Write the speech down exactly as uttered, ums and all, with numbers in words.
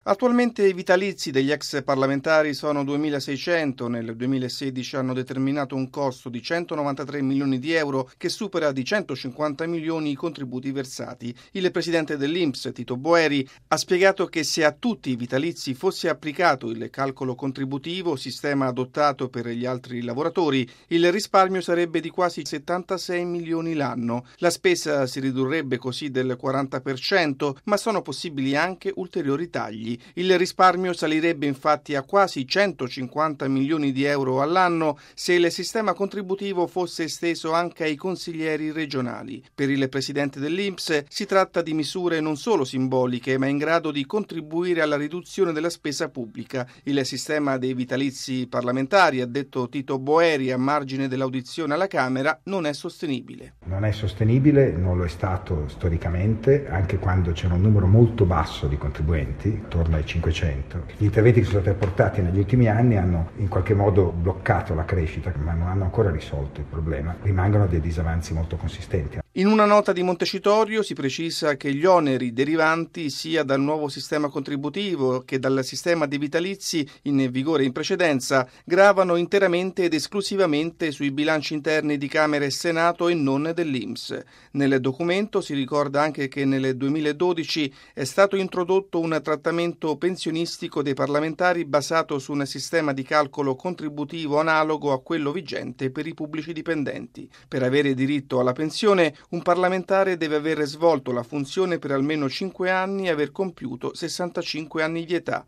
Attualmente i vitalizi degli ex parlamentari sono duemilaseicento, nel duemilasedici hanno determinato un costo di centonovantatré milioni di euro che supera di centocinquanta milioni i contributi versati. Il presidente dell'I N P S, Tito Boeri, ha spiegato che se a tutti i vitalizi fosse applicato il calcolo contributivo, sistema adottato per gli altri lavoratori, il risparmio sarebbe di quasi settantasei milioni l'anno. La spesa si ridurrebbe così del quaranta per cento, ma sono possibili anche ulteriori tagli. Il risparmio salirebbe infatti a quasi centocinquanta milioni di euro all'anno se il sistema contributivo fosse esteso anche ai consiglieri regionali. Per il presidente dell'I N P S si tratta di misure non solo simboliche, ma in grado di contribuire alla riduzione della spesa pubblica. Il sistema dei vitalizi parlamentari, ha detto Tito Boeri a margine dell'audizione alla Camera, non è sostenibile. Non è sostenibile, non lo è stato storicamente, anche quando c'era un numero molto basso di contribuenti, intorno ai cinquecento. Gli interventi che sono stati apportati negli ultimi anni hanno in qualche modo bloccato la crescita, ma non hanno ancora risolto il problema. Rimangono dei disavanzi molto consistenti. In una nota di Montecitorio si precisa che gli oneri derivanti sia dal nuovo sistema contributivo che dal sistema dei vitalizi in vigore in precedenza gravano interamente ed esclusivamente sui bilanci interni di Camera e Senato e non dell'I N P S. Nel documento si ricorda anche che nel duemiladodici è stato introdotto un trattamento pensionistico dei parlamentari basato su un sistema di calcolo contributivo analogo a quello vigente per i pubblici dipendenti. Per avere diritto alla pensione, un parlamentare deve aver svolto la funzione per almeno cinque anni e aver compiuto sessantacinque anni di età.